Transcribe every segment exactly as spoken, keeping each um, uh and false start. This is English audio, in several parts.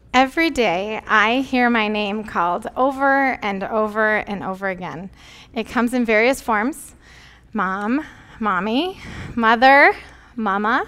Every day, I hear my name called over and over and over again. It comes in various forms: mom, mommy, mother, mama.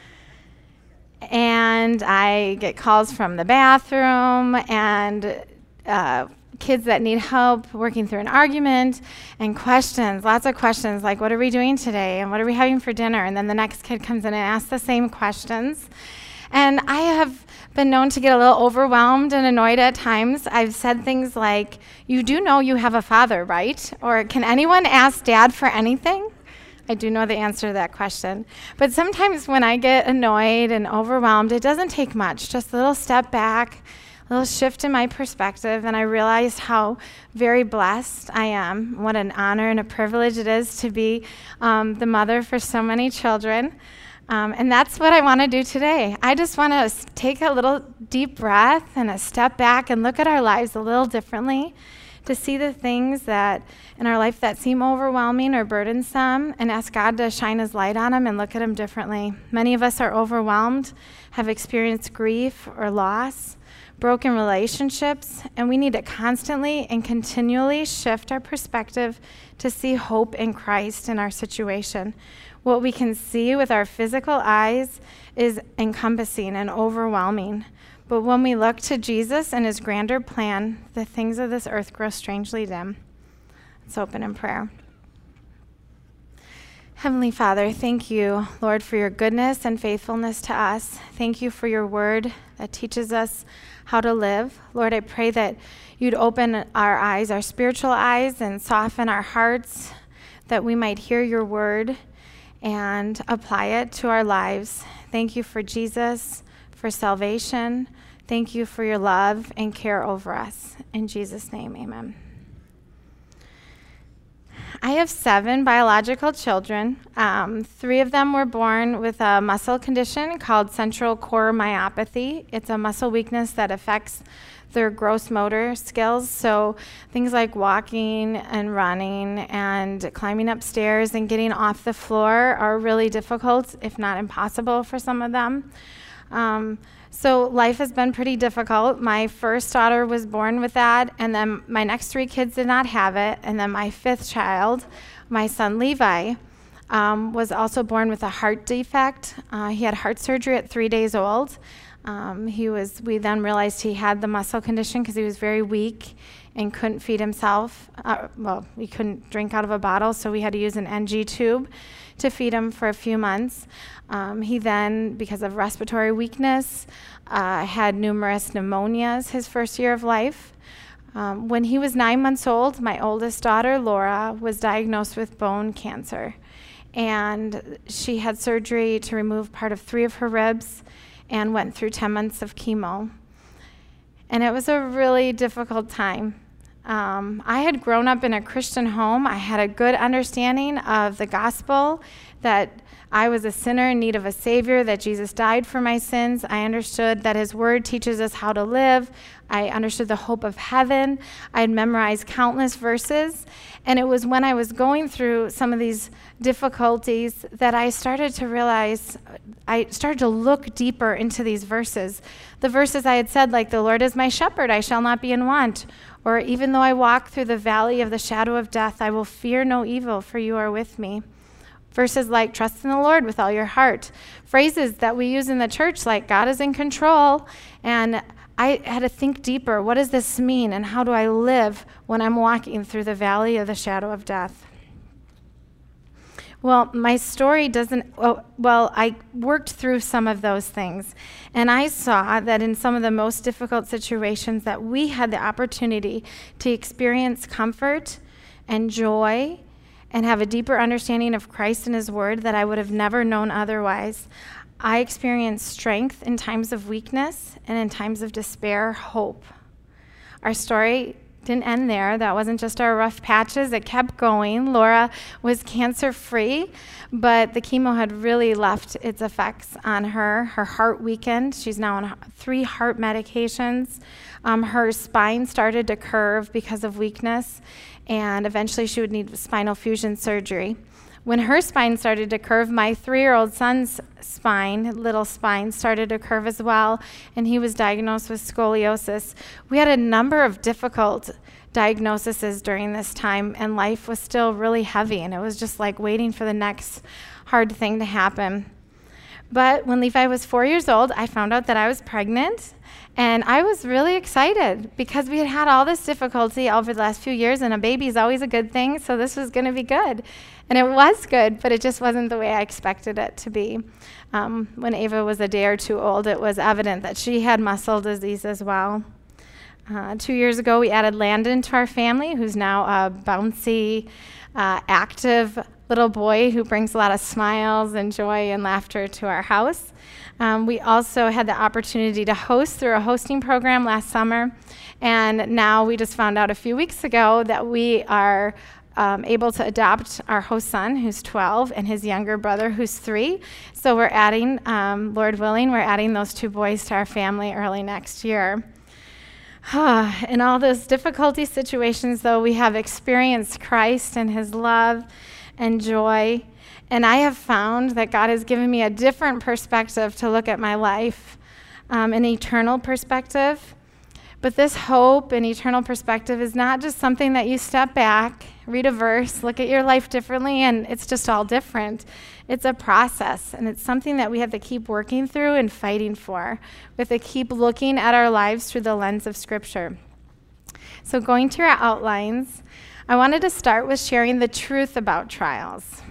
And I get calls from the bathroom and uh, kids that need help working through an argument, and questions, lots of questions like, what are we doing today? And what are we having for dinner? And then the next kid comes in and asks the same questions. And I have been known to get a little overwhelmed and annoyed at times. I've said things like, you do know you have a father, right? Or can anyone ask dad for anything? I do know the answer to that question. But sometimes when I get annoyed and overwhelmed, it doesn't take much, just a little step back, a little shift in my perspective, and I realize how very blessed I am, what an honor and a privilege it is to be um, the mother for so many children. Um, and that's what I want to do today. I just want to take a little deep breath and a step back and look at our lives a little differently, to see the things that in our life that seem overwhelming or burdensome, and ask God to shine his light on them and look at them differently. Many of us are overwhelmed, have experienced grief or loss, broken relationships, and we need to constantly and continually shift our perspective to see hope in Christ in our situation. What we can see with our physical eyes is encompassing and overwhelming. But when we look to Jesus and his grander plan, the things of this earth grow strangely dim. Let's open in prayer. Heavenly Father, thank you, Lord, for your goodness and faithfulness to us. Thank you for your word that teaches us how to live. Lord, I pray that you'd open our eyes, our spiritual eyes, and soften our hearts, that we might hear your word and apply it to our lives. Thank you for Jesus, for salvation. Thank you for your love and care over us. In Jesus' name, amen. I have seven biological children. Um, three of them were born with a muscle condition called central core myopathy. It's a muscle weakness that affects their gross motor skills. So things like walking and running and climbing upstairs and getting off the floor are really difficult, if not impossible, for some of them. Um, so life has been pretty difficult. My first daughter was born with that, and then my next three kids did not have it. And then my fifth child, my son Levi, um, was also born with a heart defect. Uh, he had heart surgery at three days old. Um, he was. We then realized he had the muscle condition because he was very weak and couldn't feed himself. Uh, well, he couldn't drink out of a bottle, so we had to use an N G tube to feed him for a few months. Um, he then, because of respiratory weakness, uh, had numerous pneumonias his first year of life. Um, when he was nine months old, my oldest daughter, Laura, was diagnosed with bone cancer. And she had surgery to remove part of three of her ribs and went through ten months of chemo. And it was a really difficult time. Um, I had grown up in a Christian home. I had a good understanding of the gospel, that I was a sinner in need of a Savior, that Jesus died for my sins. I understood that his word teaches us how to live. I understood the hope of heaven. I had memorized countless verses. And it was when I was going through some of these difficulties that I started to realize, I started to look deeper into these verses. The verses I had said, like, the Lord is my shepherd, I shall not be in want. Or even though I walk through the valley of the shadow of death, I will fear no evil, for you are with me. Verses like, trust in the Lord with all your heart. Phrases that we use in the church like, God is in control. And I had to think deeper. What does this mean? And how do I live when I'm walking through the valley of the shadow of death? Well, my story doesn't, well, well, I worked through some of those things. And I saw that in some of the most difficult situations that we had the opportunity to experience comfort and joy and have a deeper understanding of Christ and his word that I would have never known otherwise. I experienced strength in times of weakness, and in times of despair, hope. Our story didn't end there. That wasn't just our rough patches. It kept going. Laura was cancer-free, but the chemo had really left its effects on her. Her heart weakened. She's now on three heart medications. Um, her spine started to curve because of weakness, and eventually she would need spinal fusion surgery. When her spine started to curve, my three-year-old son's spine, little spine, started to curve as well, and he was diagnosed with scoliosis. We had a number of difficult diagnoses during this time, and life was still really heavy, and it was just like waiting for the next hard thing to happen. But when Levi was four years old, I found out that I was pregnant, and I was really excited because we had had all this difficulty over the last few years, and a baby is always a good thing, so this was going to be good. And it was good, but it just wasn't the way I expected it to be. Um, when Ava was a day or two old, it was evident that she had muscle disease as well. Uh, two years ago, we added Landon to our family, who's now a bouncy, uh, active little boy who brings a lot of smiles and joy and laughter to our house. Um, we also had the opportunity to host through a hosting program last summer, and now we just found out a few weeks ago that we are um, able to adopt our host son, who's twelve, and his younger brother, who's three. So we're adding, um, Lord willing, we're adding those two boys to our family early next year. In all those difficulty situations, though, we have experienced Christ and his love and joy. And I have found that God has given me a different perspective to look at my life, um, an eternal perspective. But this hope and eternal perspective is not just something that you step back, read a verse, look at your life differently, and it's just all different. It's a process, and it's something that we have to keep working through and fighting for. We have to keep looking at our lives through the lens of Scripture. So going to your outlines, I wanted to start with sharing the truth about trials.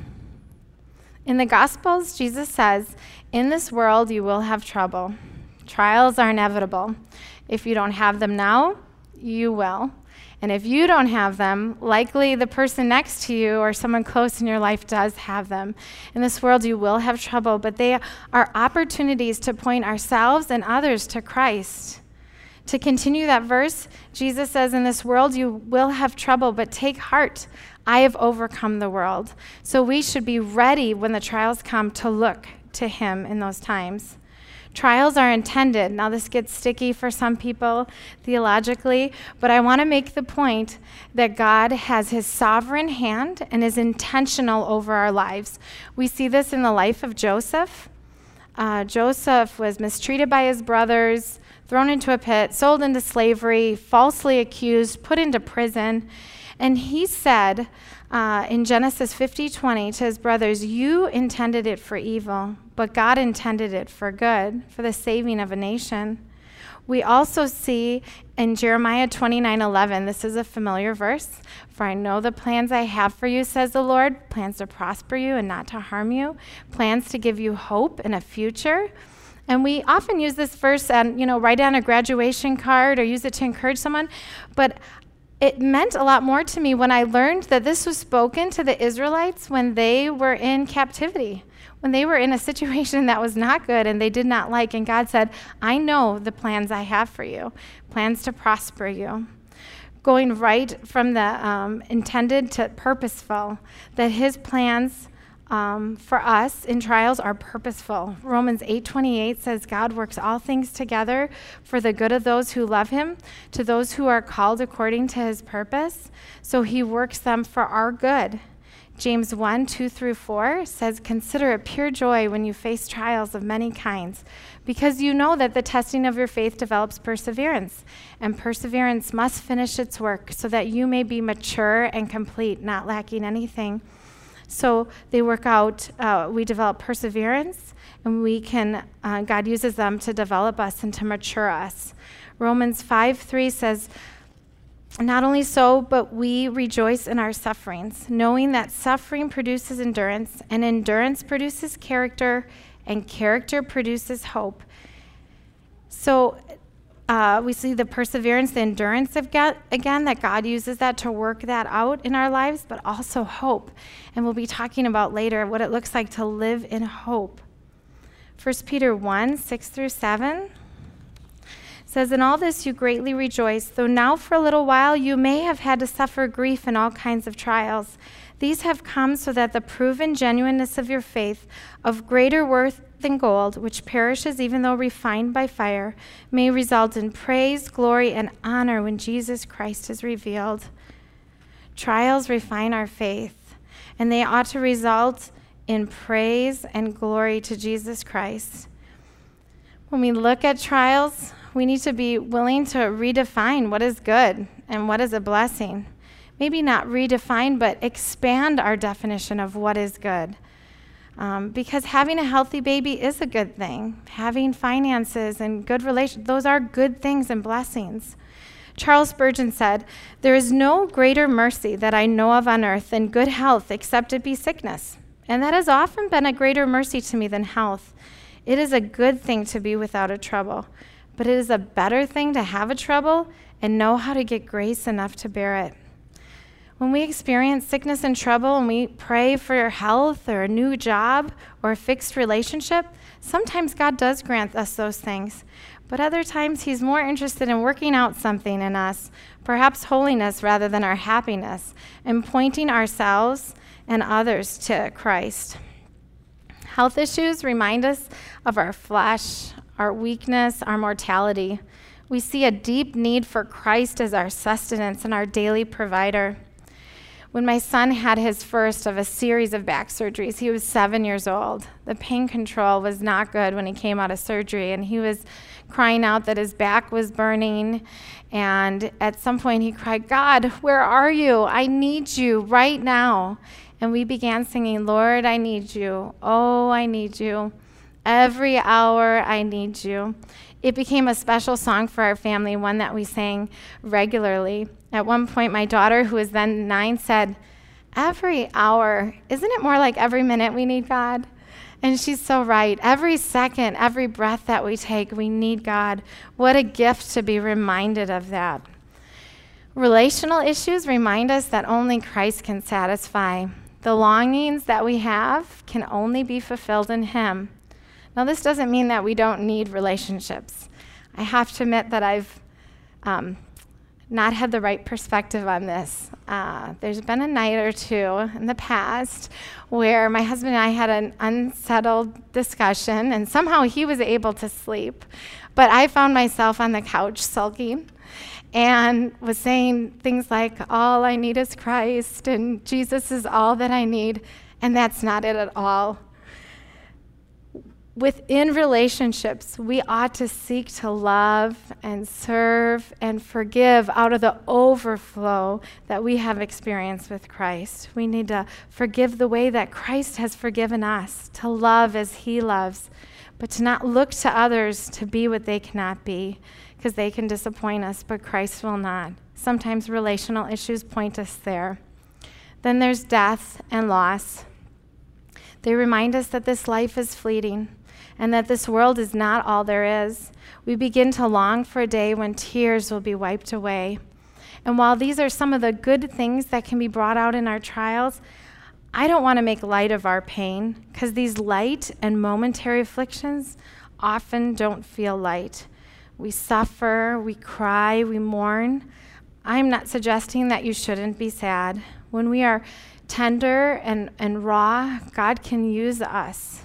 In the Gospels, Jesus says, "In this world you will have trouble. Trials are inevitable. If you don't have them now, you will. And if you don't have them, likely the person next to you or someone close in your life does have them. In this world you will have trouble, but they are opportunities to point ourselves and others to Christ." To continue that verse, Jesus says, "In this world you will have trouble, but take heart. I have overcome the world." So we should be ready when the trials come to look to him in those times. Trials are intended. Now, this gets sticky for some people theologically, but I want to make the point that God has his sovereign hand and is intentional over our lives. We see this in the life of Joseph. Uh, Joseph was mistreated by his brothers, thrown into a pit, sold into slavery, falsely accused, put into prison. And he said uh, in Genesis fifty twenty to his brothers, "You intended it for evil, but God intended it for good, for the saving of a nation." We also see in Jeremiah twenty-nine eleven, this is a familiar verse, "For I know the plans I have for you, says the Lord, plans to prosper you and not to harm you, plans to give you hope and a future." And we often use this verse and, you know, write down a graduation card or use it to encourage someone, but it meant a lot more to me when I learned that this was spoken to the Israelites when they were in captivity, when they were in a situation that was not good and they did not like. And God said, "I know the plans I have for you, plans to prosper you." Going right from the um, intended to purposeful, that his plans Um, for us in trials are purposeful. Romans eight twenty-eight says God works all things together for the good of those who love him, to those who are called according to his purpose. So he works them for our good. James one, two through four says, "Consider it pure joy when you face trials of many kinds, because you know that the testing of your faith develops perseverance, and perseverance must finish its work so that you may be mature and complete, not lacking anything." So they work out, uh, we develop perseverance, and we can, uh, God uses them to develop us and to mature us. Romans five three says, "Not only so, but we rejoice in our sufferings, knowing that suffering produces endurance, and endurance produces character, and character produces hope." So Uh, we see the perseverance, the endurance of God, again, that God uses that to work that out in our lives, but also hope. And we'll be talking about later what it looks like to live in hope. First Peter one, six through seven says, "In all this you greatly rejoice, though now for a little while you may have had to suffer grief in all kinds of trials. These have come so that the proven genuineness of your faith, of greater worth than gold, which perishes even though refined by fire, may result in praise, glory, and honor when Jesus Christ is revealed." Trials refine our faith. and they ought to result in praise and glory to Jesus Christ. When we look at trials, we need to be willing to redefine what is good and what is a blessing. Maybe not redefine, but expand our definition of what is good. Um, because having a healthy baby is a good thing. Having finances and good relations, those are good things and blessings. Charles Spurgeon said, "There is no greater mercy that I know of on earth than good health, except it be sickness. And that has often been a greater mercy to me than health. It is a good thing to be without a trouble, but it is a better thing to have a trouble and know how to get grace enough to bear it." When we experience sickness and trouble and we pray for health or a new job or a fixed relationship, sometimes God does grant us those things. But other times he's more interested in working out something in us, perhaps holiness rather than our happiness, and pointing ourselves and others to Christ. Health issues remind us of our flesh, our weakness, our mortality. We see a deep need for Christ as our sustenance and our daily provider. When my son had his first of a series of back surgeries, he was seven years old. The pain control was not good when he came out of surgery, and he was crying out that his back was burning. And at some point he cried, "God, where are you? I need you right now." And we began singing, "Lord, I need you. Oh, I need you. Every hour I need you." It became a special song for our family, one that we sang regularly. At one point, my daughter, who was then nine, said, "Every hour, isn't it more like every minute we need God?" And she's so right. Every second, every breath that we take, we need God. What a gift to be reminded of that. Relational issues remind us that only Christ can satisfy. The longings that we have can only be fulfilled in him. Now, this doesn't mean that we don't need relationships. I have to admit that I've um, not had the right perspective on this. Uh, there's been a night or two in the past where my husband and I had an unsettled discussion, and somehow he was able to sleep, but I found myself on the couch sulking and was saying things like, "All I need is Christ," and "Jesus is all that I need," and that's not it at all. Within relationships, we ought to seek to love and serve and forgive out of the overflow that we have experienced with Christ. We need to forgive the way that Christ has forgiven us, to love as he loves, but to not look to others to be what they cannot be, because they can disappoint us, but Christ will not. Sometimes relational issues point us there. Then there's death and loss. They remind us that this life is fleeting, and that this world is not all there is. We begin to long for a day when tears will be wiped away. And while these are some of the good things that can be brought out in our trials, I don't want to make light of our pain, because these light and momentary afflictions often don't feel light. We suffer, we cry, we mourn. I'm not suggesting that you shouldn't be sad. When we are tender and, and raw, God can use us.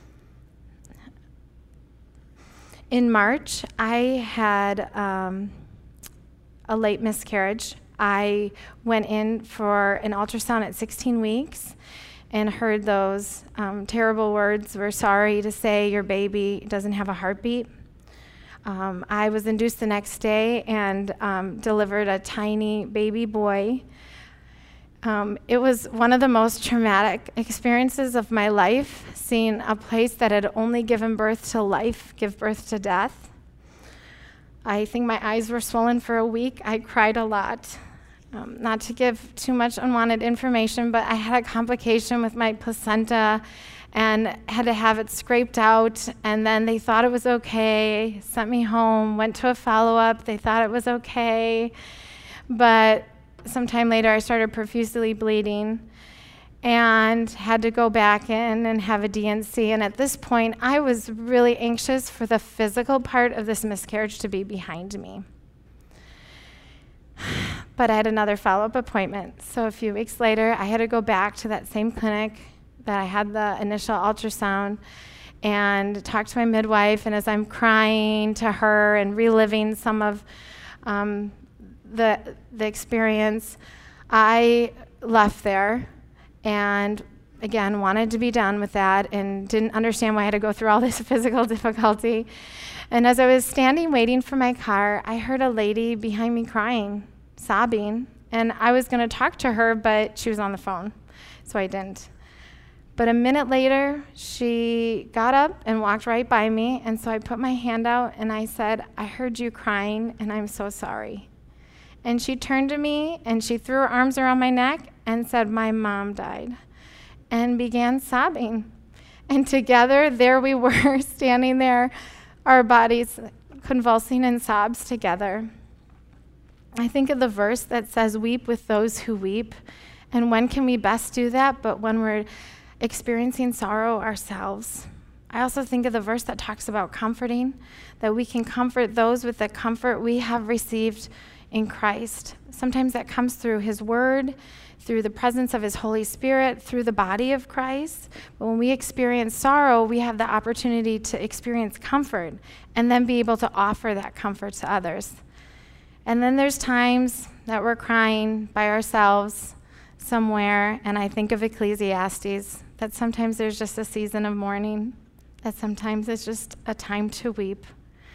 In March, I had um, a late miscarriage. I went in for an ultrasound at sixteen weeks and heard those um, terrible words, "We're sorry to say your baby doesn't have a heartbeat." Um, I was induced the next day and um, delivered a tiny baby boy. Um, it was one of the most traumatic experiences of my life, seeing a place that had only given birth to life give birth to death. I think my eyes were swollen for a week. I cried a lot. Um, not to give too much unwanted information, but I had a complication with my placenta and had to have it scraped out, and then they thought it was okay, sent me home, went to a follow-up, they thought it was okay, but sometime later I started profusely bleeding and had to go back in and have a D N C, and at this point I was really anxious for the physical part of this miscarriage to be behind me. But I had another follow-up appointment, so a few weeks later I had to go back to that same clinic that I had the initial ultrasound and talk to my midwife, and as I'm crying to her and reliving some of um, the the experience, I left there and again, wanted to be done with that and didn't understand why I had to go through all this physical difficulty. And as I was standing waiting for my car, I heard a lady behind me crying, sobbing, and I was going to talk to her, but she was on the phone, so I didn't. But a minute later, she got up and walked right by me, and so I put my hand out and I said, "I heard you crying, and I'm so sorry." And she turned to me and she threw her arms around my neck and said, "My mom died," and began sobbing. And together, there we were, standing there, our bodies convulsing in sobs together. I think of the verse that says, "Weep with those who weep." And when can we best do that but when we're experiencing sorrow ourselves? I also think of the verse that talks about comforting, that we can comfort those with the comfort we have received in Christ. Sometimes that comes through his word, through the presence of his Holy Spirit, through the body of Christ. But when we experience sorrow, we have the opportunity to experience comfort and then be able to offer that comfort to others. And then there's times that we're crying by ourselves somewhere, and I think of Ecclesiastes, that sometimes there's just a season of mourning, that sometimes it's just a time to weep.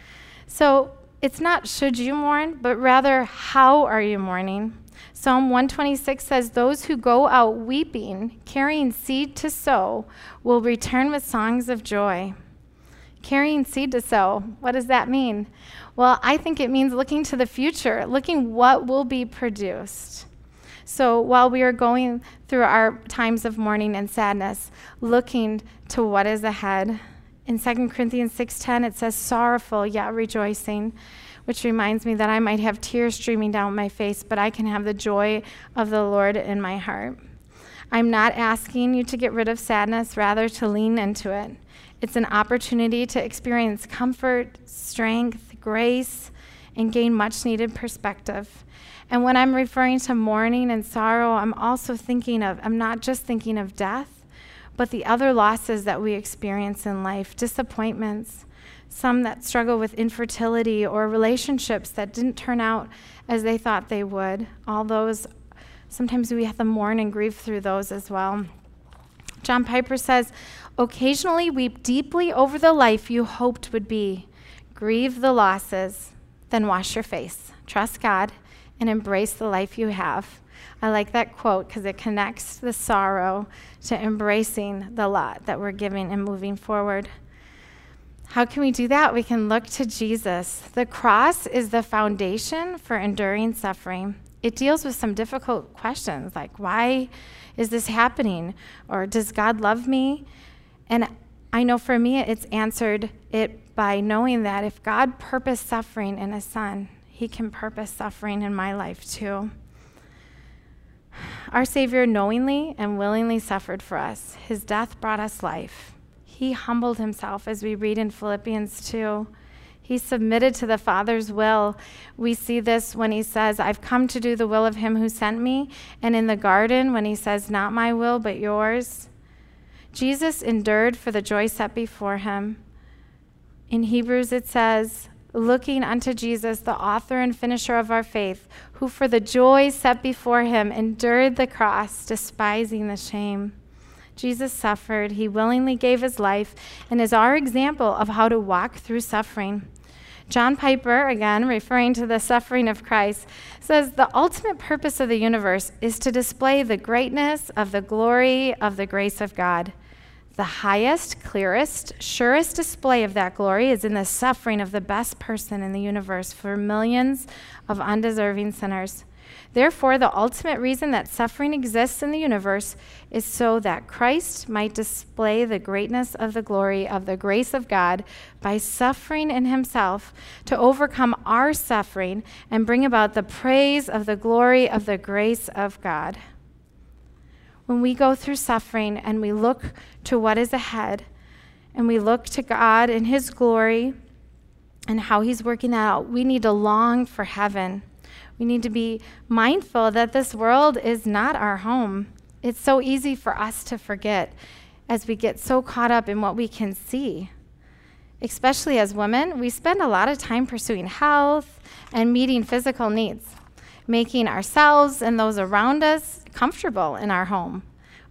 So it's not should you mourn, but rather how are you mourning? Psalm one twenty-six says, "Those who go out weeping, carrying seed to sow, will return with songs of joy." Carrying seed to sow, what does that mean? Well, I think it means looking to the future, looking what will be produced. So while we are going through our times of mourning and sadness, looking to what is ahead. In Second Corinthians six ten, it says, "Sorrowful yet rejoicing," which reminds me that I might have tears streaming down my face, but I can have the joy of the Lord in my heart. I'm not asking you to get rid of sadness, rather to lean into it. It's an opportunity to experience comfort, strength, grace, and gain much needed perspective. And when I'm referring to mourning and sorrow, I'm also thinking of, I'm not just thinking of death, but the other losses that we experience in life, disappointments, some that struggle with infertility or relationships that didn't turn out as they thought they would. All those, sometimes we have to mourn and grieve through those as well. John Piper says, "Occasionally weep deeply over the life you hoped would be. Grieve the losses, then wash your face. Trust God and embrace the life you have." I like that quote because it connects the sorrow to embracing the lot that we're giving and moving forward. How can we do that? We can look to Jesus. The cross is the foundation for enduring suffering. It deals with some difficult questions like, why is this happening? Or does God love me? And I know for me, it's answered it by knowing that if God purposed suffering in his son, he can purpose suffering in my life too. Our Savior knowingly and willingly suffered for us. His death brought us life. He humbled himself, as we read in Philippians two. He submitted to the Father's will. We see this when he says, "I've come to do the will of him who sent me." And in the garden, when he says, "Not my will, but yours." Jesus endured for the joy set before him. In Hebrews, it says, "Looking unto Jesus, the author and finisher of our faith, who for the joy set before him endured the cross, despising the shame." Jesus suffered. He willingly gave his life and is our example of how to walk through suffering. John Piper, again referring to the suffering of Christ, says the ultimate purpose of the universe is to display the greatness of the glory of the grace of God. The highest, clearest, surest display of that glory is in the suffering of the best person in the universe for millions of undeserving sinners. Therefore, the ultimate reason that suffering exists in the universe is so that Christ might display the greatness of the glory of the grace of God by suffering in himself to overcome our suffering and bring about the praise of the glory of the grace of God. When we go through suffering and we look to what is ahead and we look to God and his glory and how he's working that out, we need to long for heaven. We need to be mindful that this world is not our home. It's so easy for us to forget as we get so caught up in what we can see. Especially as women, we spend a lot of time pursuing health and meeting physical needs, making ourselves and those around us comfortable in our home.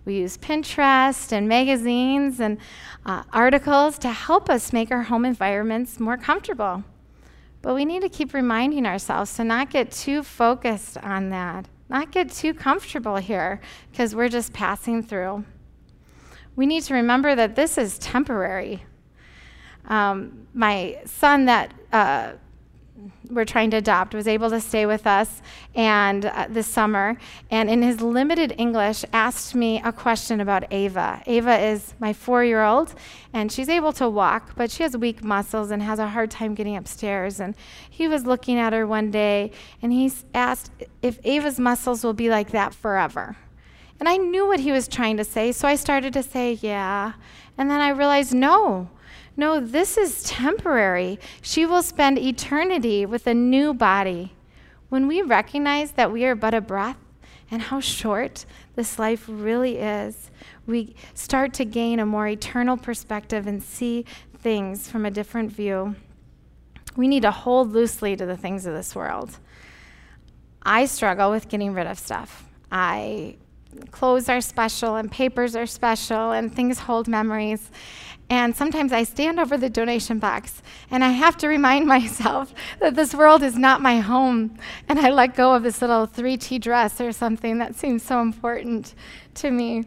We use Pinterest and magazines and uh, articles to help us make our home environments more comfortable. But we need to keep reminding ourselves to not get too focused on that, not get too comfortable here, because we're just passing through. We need to remember that this is temporary. Um, my son that uh, we're trying to adopt was able to stay with us and uh, this summer, and in his limited English asked me a question about Ava. Ava is my four-year-old, and she's able to walk, but she has weak muscles and has a hard time getting upstairs. And he was looking at her one day, and he asked if Ava's muscles will be like that forever. And I knew what he was trying to say, so I started to say, yeah. And then I realized, no. No, this is temporary. She will spend eternity with a new body. When we recognize that we are but a breath and how short this life really is, we start to gain a more eternal perspective and see things from a different view. We need to hold loosely to the things of this world. I struggle with getting rid of stuff. I clothes are special and papers are special and things hold memories. And sometimes I stand over the donation box and I have to remind myself that this world is not my home. And I let go of this little three T dress or something that seems so important to me.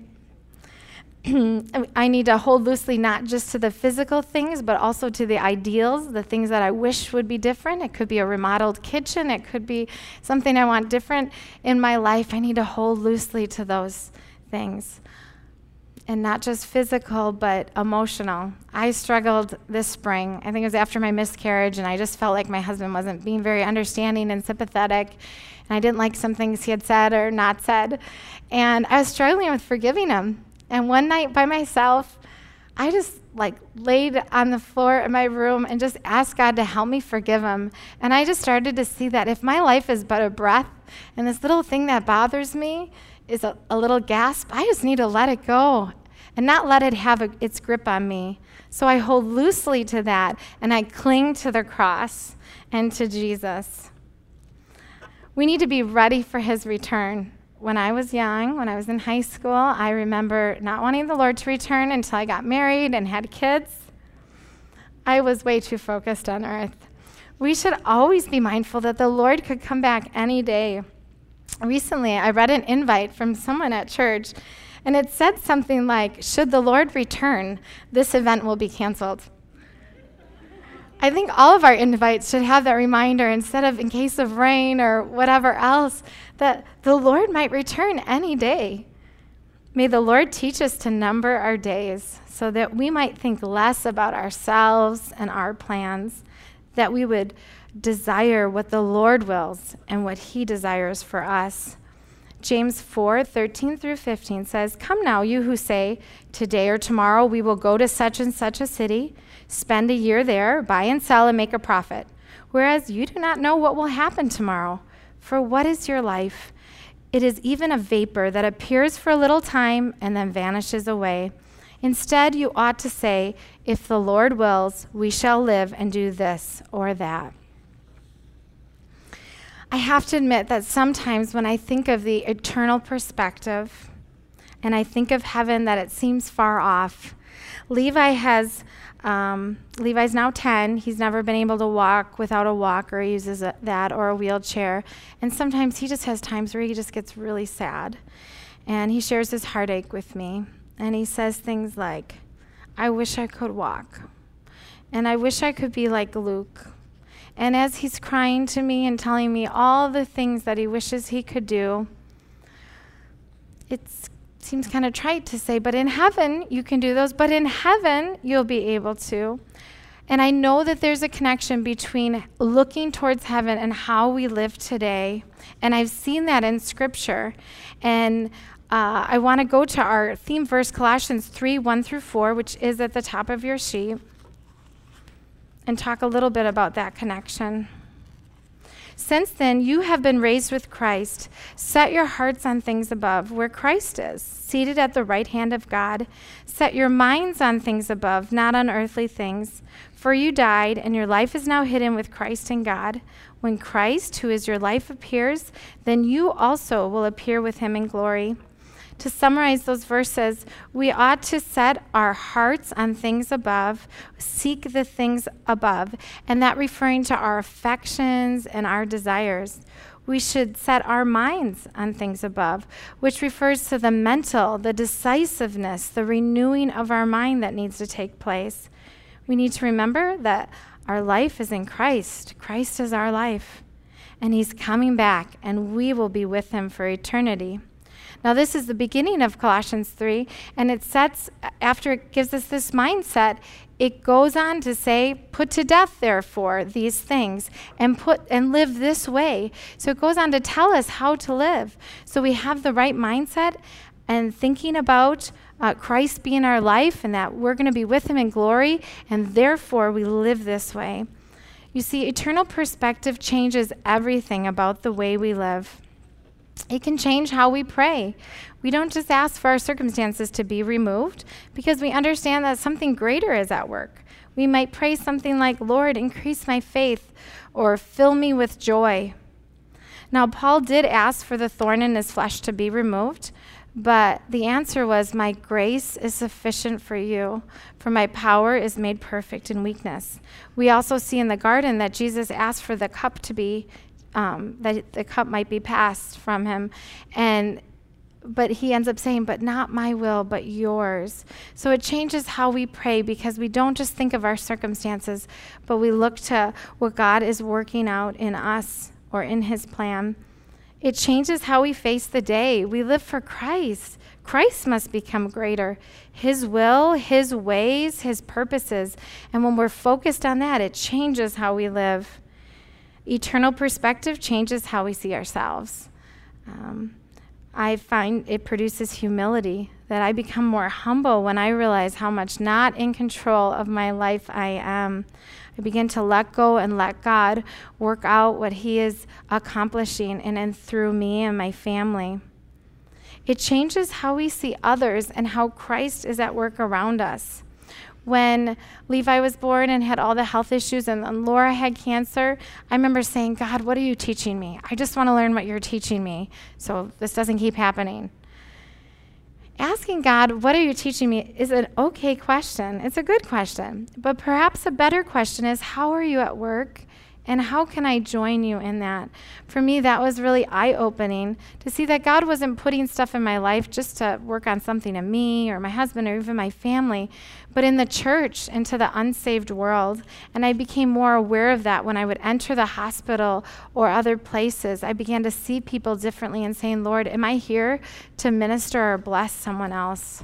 I need to hold loosely not just to the physical things, but also to the ideals, the things that I wish would be different. It could be a remodeled kitchen. It could be something I want different in my life. I need to hold loosely to those things. And not just physical, but emotional. I struggled this spring. I think it was after my miscarriage, and I just felt like my husband wasn't being very understanding and sympathetic, and I didn't like some things he had said or not said. And I was struggling with forgiving him. And one night by myself, I just like laid on the floor in my room and just asked God to help me forgive him. And I just started to see that if my life is but a breath, and this little thing that bothers me is a, a little gasp, I just need to let it go and not let it have a, its grip on me. So I hold loosely to that, and I cling to the cross and to Jesus. We need to be ready for his return. When I was young, when I was in high school, I remember not wanting the Lord to return until I got married and had kids. I was way too focused on earth. We should always be mindful that the Lord could come back any day. Recently, I read an invite from someone at church, and it said something like, should the Lord return, this event will be canceled. I think all of our invites should have that reminder, instead of in case of rain or whatever else, that the Lord might return any day. May the Lord teach us to number our days so that we might think less about ourselves and our plans, that we would desire what the Lord wills and what he desires for us. James four, thirteen through fifteen says, come now, you who say, today or tomorrow we will go to such and such a city, spend a year there, buy and sell and make a profit, whereas you do not know what will happen tomorrow. For what is your life? It is even a vapor that appears for a little time and then vanishes away. Instead, you ought to say, if the Lord wills, we shall live and do this or that. I have to admit that sometimes when I think of the eternal perspective and I think of heaven, that it seems far off. Levi has, um, Levi's now ten. He's never been able to walk without a walker. He uses a, that or a wheelchair. And sometimes he just has times where he just gets really sad. And he shares his heartache with me. And he says things like, I wish I could walk. And I wish I could be like Luke. And as he's crying to me and telling me all the things that he wishes he could do, it seems kind of trite to say, but in heaven you can do those, but in heaven you'll be able to. And I know that there's a connection between looking towards heaven and how we live today. And I've seen that in Scripture. And uh, I want to go to our theme verse, Colossians three, one through four, which is at the top of your sheet, and talk a little bit about that connection. Since then, you have been raised with Christ. Set your hearts on things above, where Christ is, seated at the right hand of God. Set your minds on things above, not on earthly things. For you died, and your life is now hidden with Christ in God. When Christ, who is your life, appears, then you also will appear with him in glory. To summarize those verses, we ought to set our hearts on things above, seek the things above, and that referring to our affections and our desires. We should set our minds on things above, which refers to the mental, the decisiveness, the renewing of our mind that needs to take place. We need to remember that our life is in Christ. Christ is our life, and he's coming back, and we will be with him for eternity. Now, this is the beginning of Colossians three, and it sets, after it gives us this mindset, it goes on to say, put to death, therefore, these things, and put and live this way. So it goes on to tell us how to live. So we have the right mindset and thinking about uh, Christ being our life and that we're going to be with him in glory, and therefore we live this way. You see, eternal perspective changes everything about the way we live. It can change how we pray. We don't just ask for our circumstances to be removed because we understand that something greater is at work. We might pray something like, Lord, increase my faith, or fill me with joy. Now, Paul did ask for the thorn in his flesh to be removed, but the answer was, my grace is sufficient for you, for my power is made perfect in weakness. We also see in the garden that Jesus asked for the cup to be Um, that the cup might be passed from him, and but he ends up saying, but not my will, but yours. So it changes how we pray because we don't just think of our circumstances, but we look to what God is working out in us or in his plan. It changes how we face the day. We live for Christ. Christ must become greater. His will, his ways, his purposes. And when we're focused on that, it changes how we live. Eternal perspective changes how we see ourselves. Um, I find it produces humility, that I become more humble when I realize how much not in control of my life I am. I begin to let go and let God work out what he is accomplishing in and through me and my family. It changes how we see others and how Christ is at work around us. When Levi was born and had all the health issues and, and Laura had cancer, I remember saying, God, what are you teaching me? I just want to learn what you're teaching me so this doesn't keep happening. Asking God, what are you teaching me, is an okay question. It's a good question. But perhaps a better question is, how are you at work? And how can I join you in that? For me, that was really eye-opening to see that God wasn't putting stuff in my life just to work on something in me or my husband or even my family, but in the church and to the unsaved world. And I became more aware of that when I would enter the hospital or other places. I began to see people differently and saying, Lord, am I here to minister or bless someone else?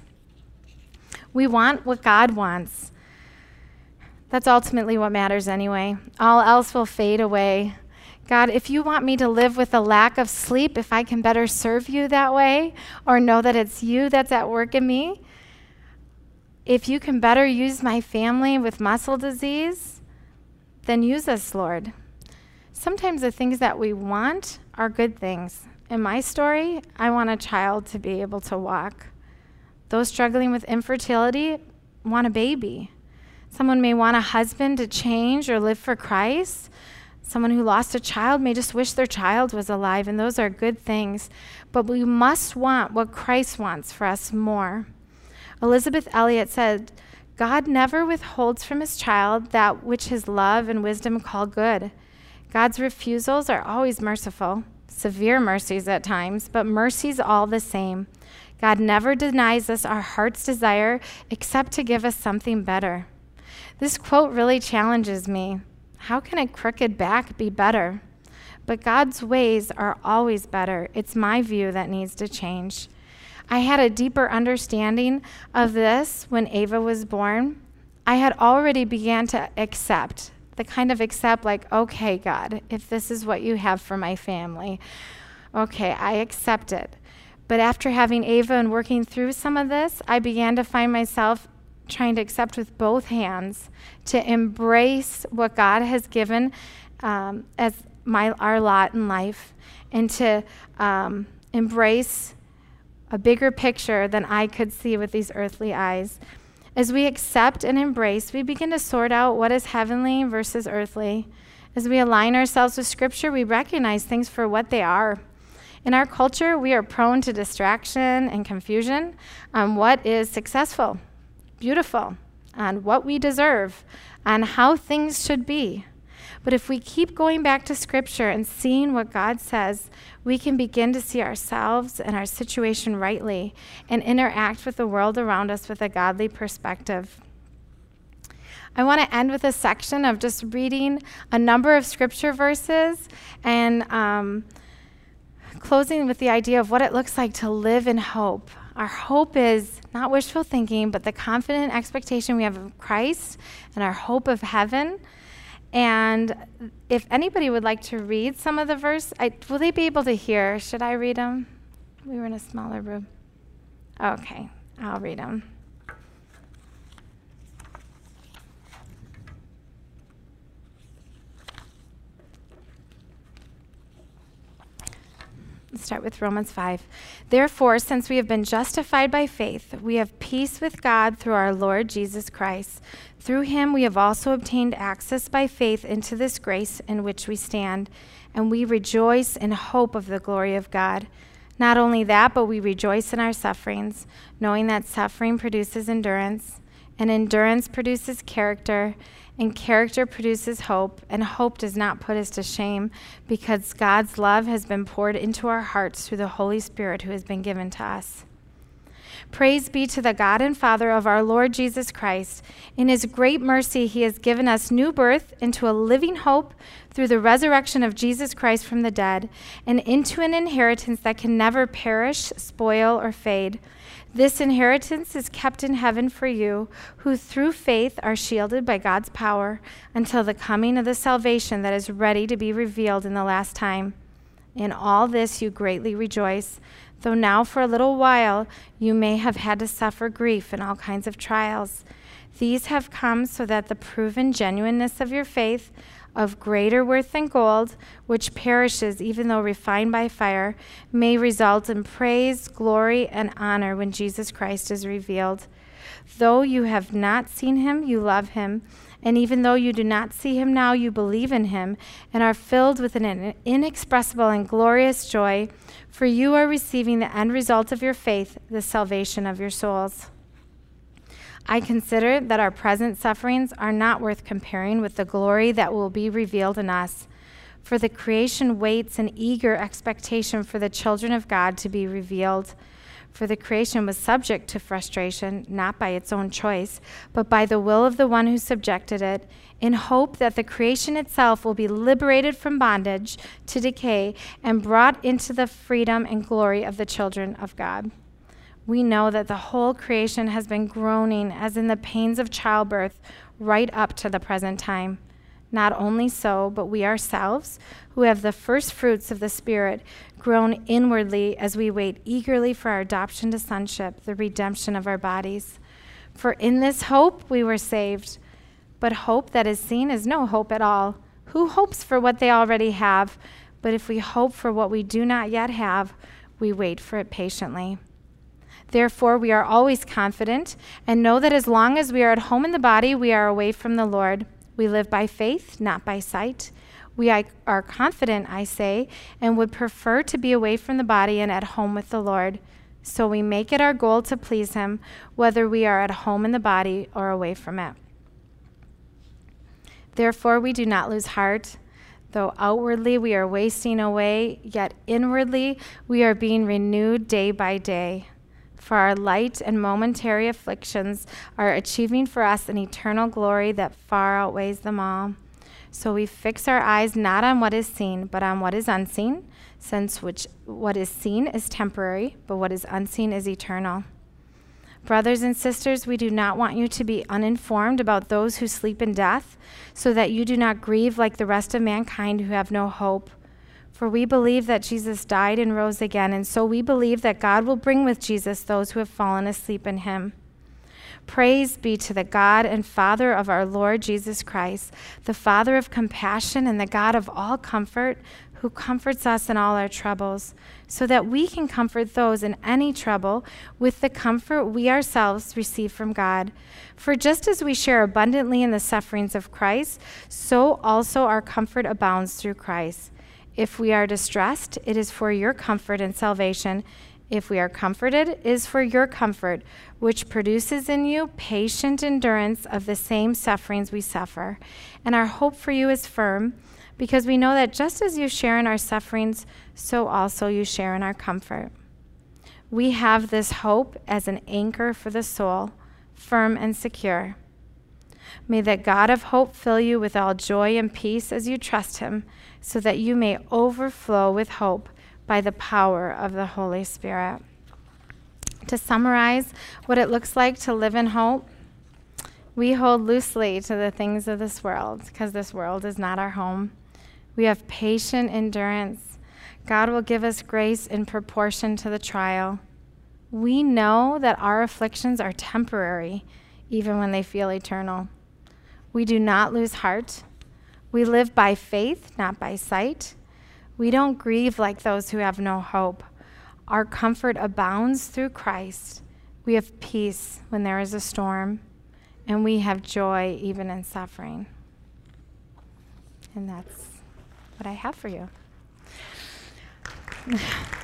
We want what God wants. That's ultimately what matters anyway. All else will fade away. God, if you want me to live with a lack of sleep, if I can better serve you that way, or know that it's you that's at work in me, if you can better use my family with muscle disease, then use us, Lord. Sometimes the things that we want are good things. In my story, I want a child to be able to walk. Those struggling with infertility want a baby. Someone may want a husband to change or live for Christ. Someone who lost a child may just wish their child was alive, and those are good things. But we must want what Christ wants for us more. Elizabeth Elliot said, God never withholds from his child that which his love and wisdom call good. God's refusals are always merciful, severe mercies at times, but mercies all the same. God never denies us our heart's desire except to give us something better. This quote really challenges me. How can a crooked back be better? But God's ways are always better. It's my view that needs to change. I had a deeper understanding of this when Ava was born. I had already began to accept, the kind of accept like, okay, God, if this is what you have for my family, okay, I accept it. But after having Ava and working through some of this, I began to find myself trying to accept with both hands, to embrace what God has given um, as my our lot in life, and to um, embrace a bigger picture than I could see with these earthly eyes. As we accept and embrace, we begin to sort out what is heavenly versus earthly. As we align ourselves with Scripture, we recognize things for what they are. In our culture, we are prone to distraction and confusion on what is successful, beautiful, on what we deserve, on how things should be. But if we keep going back to Scripture and seeing what God says, we can begin to see ourselves and our situation rightly and interact with the world around us with a godly perspective. I want to end with a section of just reading a number of Scripture verses and um, closing with the idea of what it looks like to live in hope. Our hope is not wishful thinking, but the confident expectation we have of Christ and our hope of heaven. And if anybody would like to read some of the verse, I, will they be able to hear? Should I read them? We were in a smaller room. Okay, I'll read them. Let's start with Romans five. Therefore, since we have been justified by faith, we have peace with God through our Lord Jesus Christ. Through him we have also obtained access by faith into this grace in which we stand, and we rejoice in hope of the glory of God. Not only that, but we rejoice in our sufferings, knowing that suffering produces endurance, and endurance produces character, and character produces hope, and hope does not put us to shame, because God's love has been poured into our hearts through the Holy Spirit who has been given to us. Praise be to the God and Father of our Lord Jesus Christ. In his great mercy, he has given us new birth into a living hope through the resurrection of Jesus Christ from the dead, and into an inheritance that can never perish, spoil, or fade. This inheritance is kept in heaven for you, who through faith are shielded by God's power until the coming of the salvation that is ready to be revealed in the last time. In all this you greatly rejoice, though now for a little while you may have had to suffer grief in all kinds of trials. These have come so that the proven genuineness of your faith, of greater worth than gold, which perishes even though refined by fire, may result in praise, glory, and honor when Jesus Christ is revealed. Though you have not seen him, you love him, and even though you do not see him now, you believe in him and are filled with an inexpressible and glorious joy, for you are receiving the end result of your faith, the salvation of your souls. I consider that our present sufferings are not worth comparing with the glory that will be revealed in us. For the creation waits in eager expectation for the children of God to be revealed. For the creation was subject to frustration, not by its own choice, but by the will of the one who subjected it, in hope that the creation itself will be liberated from bondage to decay and brought into the freedom and glory of the children of God. We know that the whole creation has been groaning as in the pains of childbirth right up to the present time. Not only so, but we ourselves, who have the first fruits of the Spirit, groan inwardly as we wait eagerly for our adoption to sonship, the redemption of our bodies. For in this hope we were saved. But hope that is seen is no hope at all. Who hopes for what they already have? But if we hope for what we do not yet have, we wait for it patiently. Therefore, we are always confident and know that as long as we are at home in the body, we are away from the Lord. We live by faith, not by sight. We are confident, I say, and would prefer to be away from the body and at home with the Lord. So we make it our goal to please him, whether we are at home in the body or away from it. Therefore, we do not lose heart. Though outwardly we are wasting away, yet inwardly we are being renewed day by day. For our light and momentary afflictions are achieving for us an eternal glory that far outweighs them all. So we fix our eyes not on what is seen, but on what is unseen, since which what is seen is temporary, but what is unseen is eternal. Brothers and sisters, we do not want you to be uninformed about those who sleep in death, so that you do not grieve like the rest of mankind who have no hope. For we believe that Jesus died and rose again, and so we believe that God will bring with Jesus those who have fallen asleep in him. Praise be to the God and Father of our Lord Jesus Christ, the Father of compassion and the God of all comfort, who comforts us in all our troubles, so that we can comfort those in any trouble with the comfort we ourselves receive from God. For just as we share abundantly in the sufferings of Christ, so also our comfort abounds through Christ. If we are distressed, it is for your comfort and salvation. If we are comforted, it is for your comfort, which produces in you patient endurance of the same sufferings we suffer. And our hope for you is firm, because we know that just as you share in our sufferings, so also you share in our comfort. We have this hope as an anchor for the soul, firm and secure. May the God of hope fill you with all joy and peace as you trust him, so that you may overflow with hope by the power of the Holy Spirit. To summarize what it looks like to live in hope, we hold loosely to the things of this world, because this world is not our home. We have patient endurance. God will give us grace in proportion to the trial. We know that our afflictions are temporary, even when they feel eternal. We do not lose heart. We live by faith, not by sight. We don't grieve like those who have no hope. Our comfort abounds through Christ. We have peace when there is a storm, and we have joy even in suffering. And that's what I have for you.